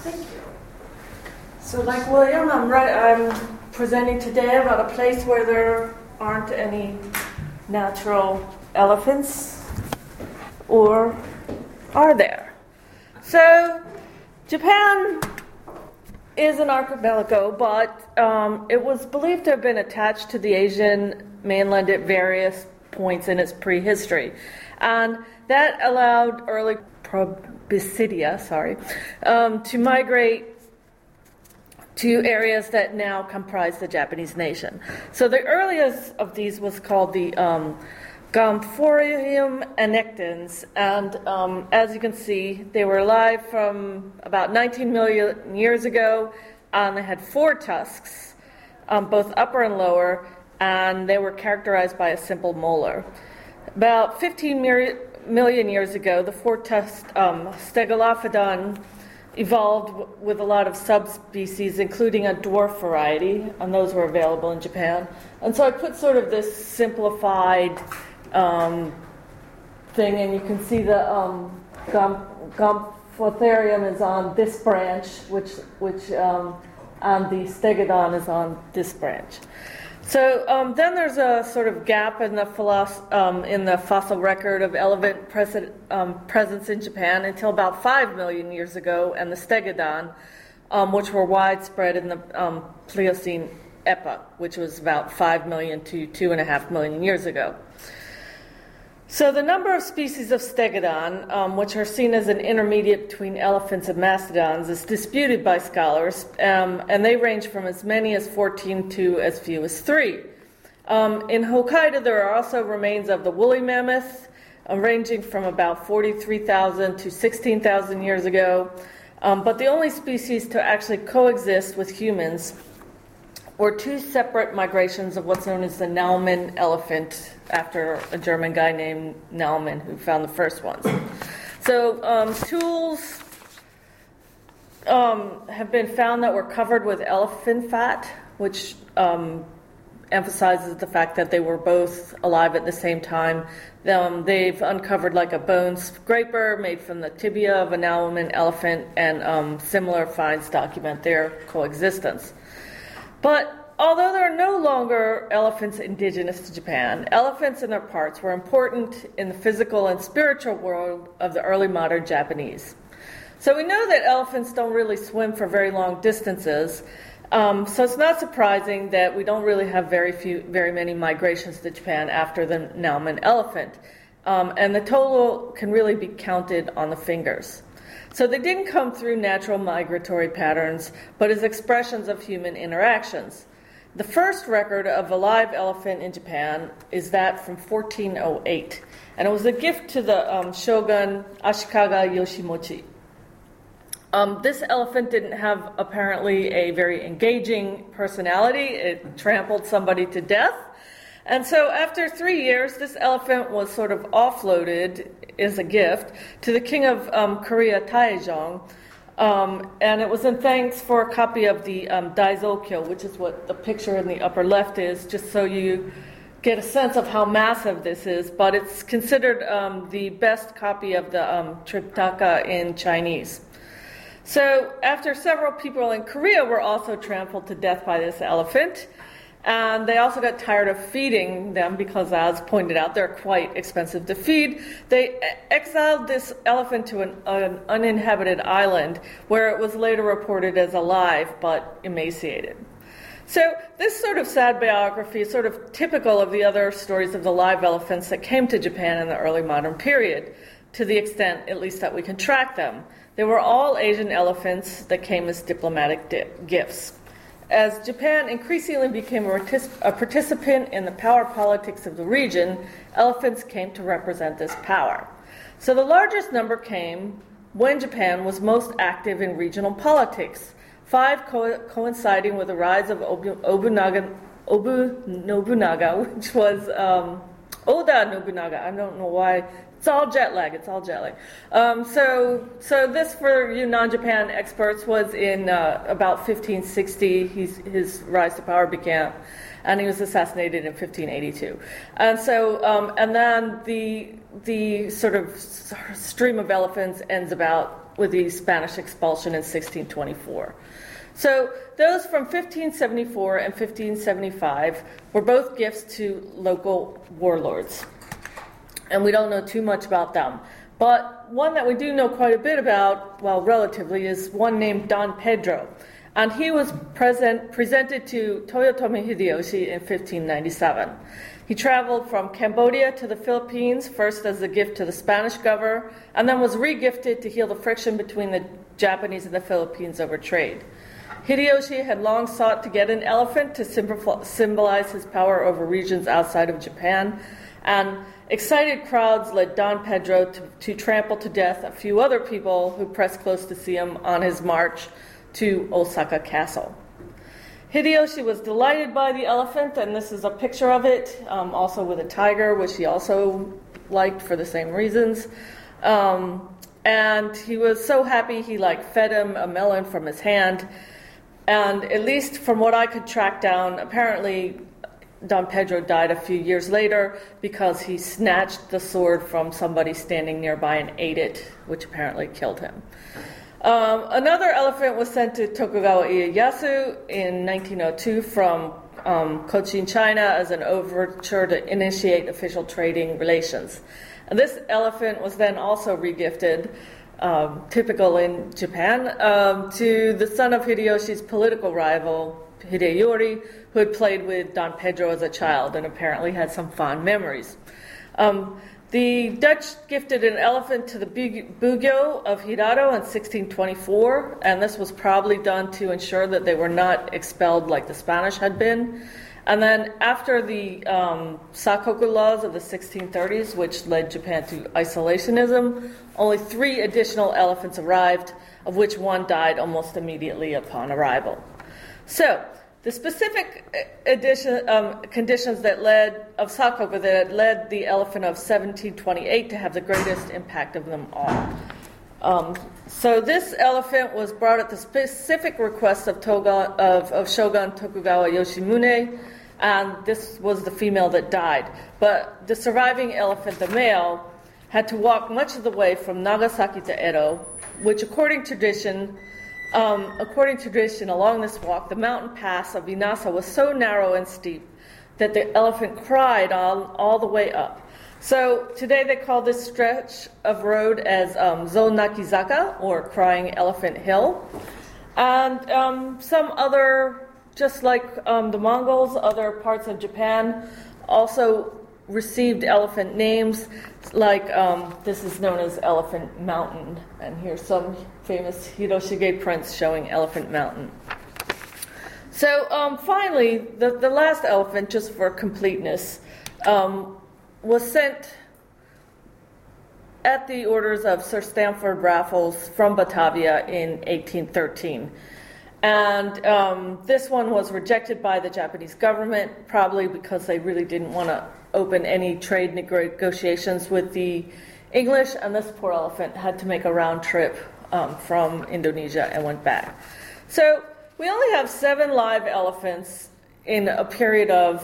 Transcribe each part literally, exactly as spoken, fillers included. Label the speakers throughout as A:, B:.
A: Thank you. So like William, I'm, right, I'm presenting today about a place where there aren't any natural elephants, or are there? So Japan is an archipelago, but um, it was believed to have been attached to the Asian mainland at various points in its prehistory. And that allowed early Proboscidea, sorry, um, to migrate to areas that now comprise the Japanese nation. So the earliest of these was called the um, Gomphorium annectans, and um, as you can see, they were alive from about nineteen million years ago, and they had four tusks, um, both upper and lower, and they were characterized by a simple molar. About fifteen million years ago, the four-tusked um, Stegolephodon evolved w- with a lot of subspecies, including a dwarf variety, and those were available in Japan. And so I put sort of this simplified um, thing, and you can see the um, Gom- Gomphotherium is on this branch, which which um, and the Stegodon is on this branch. So um, then there's a sort of gap in the, philosoph- um, in the fossil record of elephant pres- um, presence in Japan until about five million years ago, and the Stegodon, um, which were widespread in the um, Pliocene epoch, which was about five million to two point five million years ago. So the number of species of Stegodon, um, which are seen as an intermediate between elephants and mastodons, is disputed by scholars, um, and they range from as many as fourteen to as few as three. Um, in Hokkaido, there are also remains of the woolly mammoth, uh, ranging from about forty-three thousand to sixteen thousand years ago, um, but the only species to actually coexist with humans were two separate migrations of what's known as the Naumann elephant, after a German guy named Naumann who found the first ones. So um, tools um, have been found that were covered with elephant fat, which um, emphasizes the fact that they were both alive at the same time. Um, they've uncovered like a bone scraper made from the tibia of a Naumann elephant, and um, similar finds document their coexistence. But although there are no longer elephants indigenous to Japan, elephants and their parts were important in the physical and spiritual world of the early modern Japanese. So we know that elephants don't really swim for very long distances, um, so it's not surprising that we don't really have very few, very many migrations to Japan after the Naumann elephant, um, and the total can really be counted on the fingers. So they didn't come through natural migratory patterns, but as expressions of human interactions. The first record of a live elephant in Japan is that from fourteen oh eight, and it was a gift to the um, shogun Ashikaga Yoshimochi. Um, this elephant didn't have apparently a very engaging personality. It trampled somebody to death. And so after three years, this elephant was sort of offloaded as a gift to the king of um, Korea, Taejong, um, and it was in thanks for a copy of the um, Daizokyo, which is what the picture in the upper left is, just so you get a sense of how massive this is, but it's considered um, the best copy of the um, Triptaka in Chinese. So after several people in Korea were also trampled to death by this elephant, and they also got tired of feeding them because, as pointed out, they're quite expensive to feed. They exiled this elephant to an, an uninhabited island, where it was later reported as alive but emaciated. So this sort of sad biography is sort of typical of the other stories of the live elephants that came to Japan in the early modern period, to the extent, at least, that we can track them. They were all Asian elephants that came as diplomatic di- gifts. As Japan increasingly became a, partic- a participant in the power politics of the region, elephants came to represent this power. So the largest number came when Japan was most active in regional politics, five co- coinciding with the rise of Obu, Obunaga, Obu Nobunaga, which was um, Oda Nobunaga. I don't know why. It's all jet lag. It's all jet lag. Um, so, so this, for you non-Japan experts, was in uh, about fifteen sixty. He's, his rise to power began, and he was assassinated in fifteen eighty-two. And so, um, and then the the sort of stream of elephants ends about with the Spanish expulsion in sixteen twenty-four. So those from fifteen seventy-four and fifteen seventy-five were both gifts to local warlords. And we don't know too much about them. But one that we do know quite a bit about, well, relatively, is one named Don Pedro. And he was present, presented to Toyotomi Hideyoshi in fifteen ninety-seven. He traveled from Cambodia to the Philippines, first as a gift to the Spanish governor, and then was re-gifted to heal the friction between the Japanese and the Philippines over trade. Hideyoshi had long sought to get an elephant to symbolize his power over regions outside of Japan, and excited crowds led Don Pedro to, to trample to death a few other people who pressed close to see him on his march to Osaka Castle. Hideyoshi was delighted by the elephant, and this is a picture of it, um, also with a tiger, which he also liked for the same reasons. Um, and he was so happy he like fed him a melon from his hand. And at least from what I could track down, apparently Don Pedro died a few years later because he snatched the sword from somebody standing nearby and ate it, which apparently killed him. Um, another elephant was sent to Tokugawa Ieyasu in nineteen oh two from um, Cochin, China, as an overture to initiate official trading relations. And this elephant was then also regifted, um, typical in Japan, um, to the son of Hideyoshi's political rival, Hideyori, who had played with Don Pedro as a child and apparently had some fond memories. Um, the Dutch gifted an elephant to the Bugyo of Hirado in sixteen twenty-four, and this was probably done to ensure that they were not expelled like the Spanish had been. And then after the um, Sakoku laws of the sixteen thirties, which led Japan to isolationism, only three additional elephants arrived, of which one died almost immediately upon arrival. So, the specific edition, um, conditions that led of Sakoku that led the elephant of seventeen twenty-eight to have the greatest impact of them all. Um, so this elephant was brought at the specific request of, Toga, of, of Shogun Tokugawa Yoshimune, and this was the female that died. But the surviving elephant, the male, had to walk much of the way from Nagasaki to Edo, which according to tradition, Um, according to tradition, along this walk, the mountain pass of Inasa was so narrow and steep that the elephant cried all, all the way up. So today they call this stretch of road as um, Zonakizaka, or Crying Elephant Hill. And um, some other, just like um, the Mongols, other parts of Japan also received elephant names, like um, this is known as Elephant Mountain, and here's some famous Hiroshige prints showing Elephant Mountain. So um, finally, the, the last elephant, just for completeness, um, was sent at the orders of Sir Stamford Raffles from Batavia in eighteen thirteen. And um, this one was rejected by the Japanese government, probably because they really didn't want to open any trade negotiations with the English, and this poor elephant had to make a round trip um, from Indonesia and went back. So we only have seven live elephants in a period of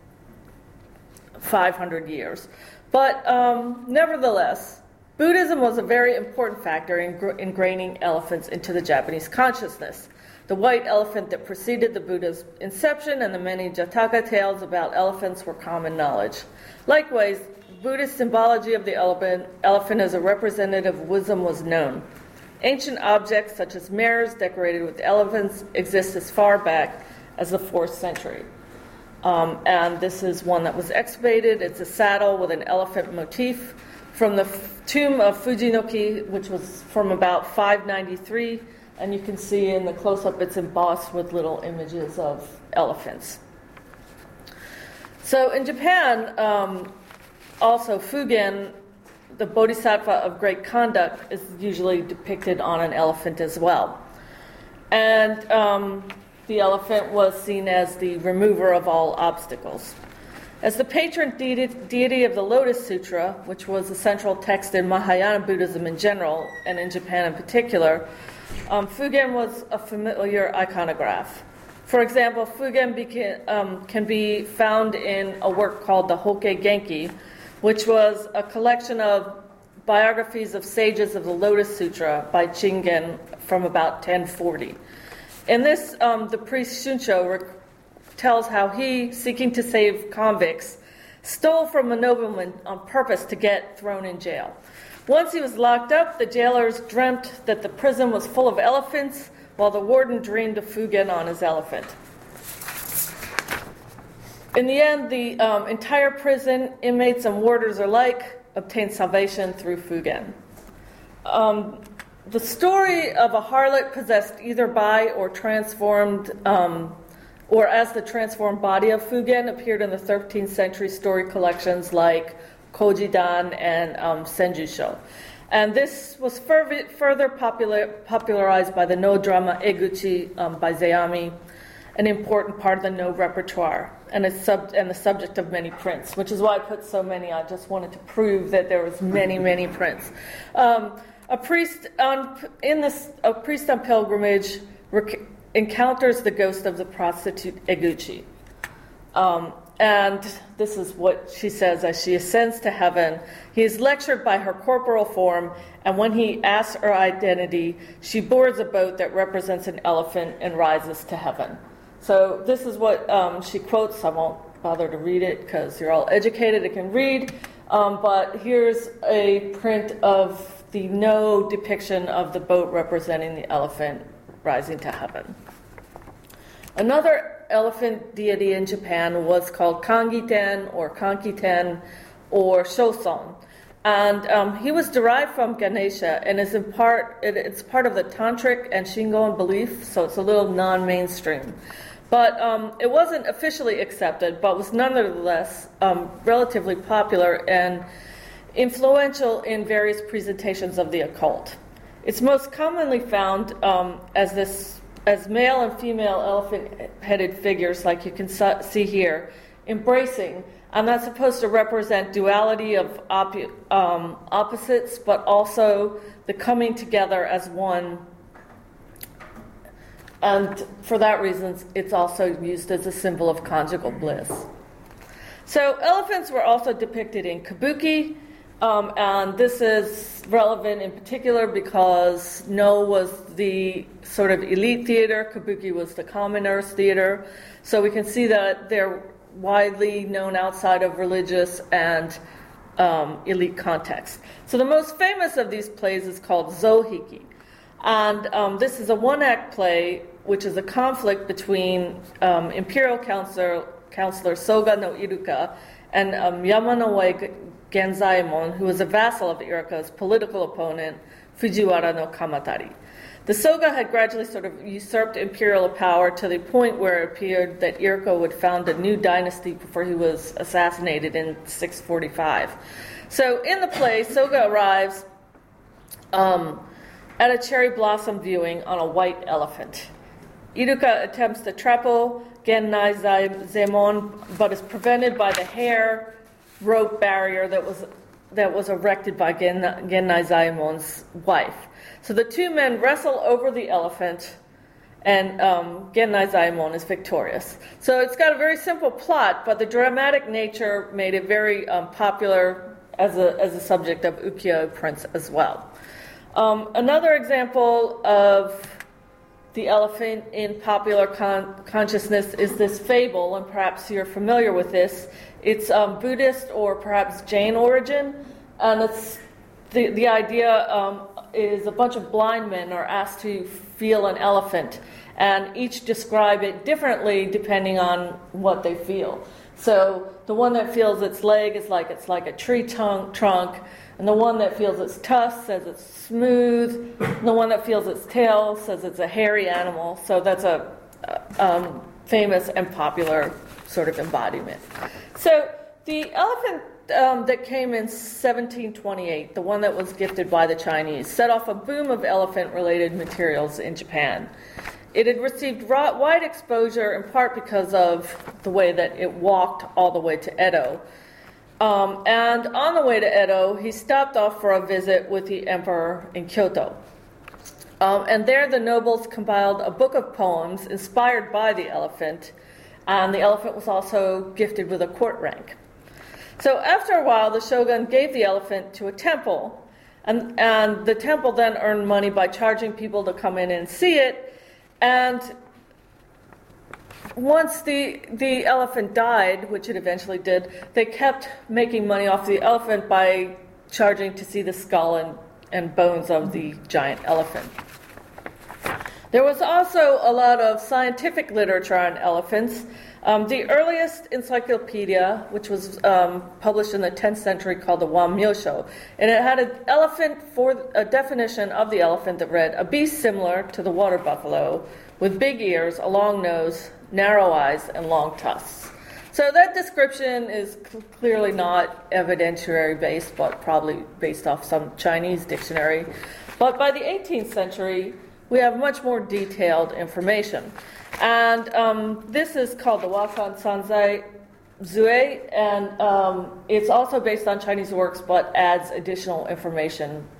A: five hundred years. But um, nevertheless, Buddhism was a very important factor in gr- ingraining elephants into the Japanese consciousness. The white elephant that preceded the Buddha's inception and the many Jataka tales about elephants were common knowledge. Likewise, Buddhist symbology of the elephant, elephant as a representative of wisdom was known. Ancient objects such as mirrors decorated with elephants exist as far back as the fourth century. Um, and this is one that was excavated. It's a saddle with an elephant motif from the f- tomb of Fujinoki, which was from about five ninety-three. And you can see in the close-up it's embossed with little images of elephants. So in Japan, um, also Fugen, the bodhisattva of great conduct, is usually depicted on an elephant as well. And um, the elephant was seen as the remover of all obstacles. As the patron deity, deity of the Lotus Sutra, which was the central text in Mahayana Buddhism in general, and in Japan in particular, Um, Fugen was a familiar iconograph. For example, Fugen beca- um, can be found in a work called the Hokke Genki, which was a collection of Biographies of Sages of the Lotus Sutra by Chingen from about ten forty. In this, um, the priest Shunsho rec- tells how he, seeking to save convicts, stole from a nobleman on purpose to get thrown in jail. Once he was locked up, the jailers dreamt that the prison was full of elephants, while the warden dreamed of Fugen on his elephant. In the end, the um, entire prison, inmates and warders alike, obtained salvation through Fugen. Um, the story of a harlot possessed either by or transformed, um, or as the transformed body of Fugen appeared in the thirteenth century story collections like Kojidan and um, Senjusho. And this was fur- further popular- popularized by the No drama Eguchi um, by Zeami, an important part of the No repertoire, and, a sub- and the subject of many prints, which is why I put so many. I just wanted to prove that there was many, many prints. Um, a priest on in this a priest on pilgrimage rec- encounters the ghost of the prostitute Eguchi. Um, And this is what she says as she ascends to heaven. He is lectured by her corporal form, and when he asks her identity, she boards a boat that represents an elephant and rises to heaven. So this is what um, she quotes. I won't bother to read it because you're all educated and can read. Um, but here's a print of the no depiction of the boat representing the elephant rising to heaven. Another elephant deity in Japan was called Kangiten or Kankiten or Shoson. And um, he was derived from Ganesha and is in part, it, it's part of the Tantric and Shingon belief, so it's a little non-mainstream. But um, it wasn't officially accepted, but was nonetheless um, relatively popular and influential in various presentations of the occult. It's most commonly found um, as this as male and female elephant-headed figures, like you can see here, embracing, and that's supposed to represent duality of op- um, opposites, but also the coming together as one. And for that reason, it's also used as a symbol of conjugal bliss. So elephants were also depicted in kabuki, um, and this is relevant in particular because No was the sort of elite theater, kabuki was the commoners theater. So we can see that they're widely known outside of religious and um, elite context. So the most famous of these plays is called Zohiki. And um, this is a one-act play, which is a conflict between um, imperial counselor, counselor Soga no Iruka and um, Yamanoue Genzaemon, who was a vassal of Iruka's political opponent, Fujiwara no Kamatari. The Soga had gradually sort of usurped imperial power to the point where it appeared that Iruka would found a new dynasty before he was assassinated in six forty-five. So in the play, Soga arrives um, at a cherry blossom viewing on a white elephant. Iruka attempts to trample Gennaizemon, but is prevented by the hair rope barrier that was that was erected by Gen, Gennaizaimon's wife. So the two men wrestle over the elephant, and um, Gennaizaemon is victorious. So it's got a very simple plot, but the dramatic nature made it very um, popular as a as a subject of ukiyo prints as well. Um, another example of the elephant in popular con- consciousness is this fable, and perhaps you're familiar with this. It's um, Buddhist or perhaps Jain origin, and it's the the idea um, is a bunch of blind men are asked to feel an elephant, and each describe it differently depending on what they feel. So the one that feels its leg is like it's like a tree trunk, trunk, and the one that feels its tusk says it's smooth, and the one that feels its tail says it's a hairy animal. So that's a um, famous and popular sort of embodiment. So the elephant um, that came in seventeen twenty-eight, the one that was gifted by the Chinese, set off a boom of elephant-related materials in Japan. It had received wide exposure in part because of the way that it walked all the way to Edo. Um, and on the way to Edo, he stopped off for a visit with the emperor in Kyoto. Um, and there the nobles compiled a book of poems inspired by the elephant, and the elephant was also gifted with a court rank. So after a while, the shogun gave the elephant to a temple, And, and the temple then earned money by charging people to come in and see it. And once the, the elephant died, which it eventually did, they kept making money off the elephant by charging to see the skull and, and bones of the giant elephant. There was also a lot of scientific literature on elephants. Um, the earliest encyclopedia, which was um, published in the tenth century, called the Wan Miusho, and it had an elephant for a definition of the elephant that read, "A beast similar to the water buffalo, with big ears, a long nose, narrow eyes, and long tusks." So that description is cl- clearly not evidentiary based, but probably based off some Chinese dictionary. But by the eighteenth century, we have much more detailed information. And um, this is called the Wasan Sanzai Zue, and um, it's also based on Chinese works, but adds additional information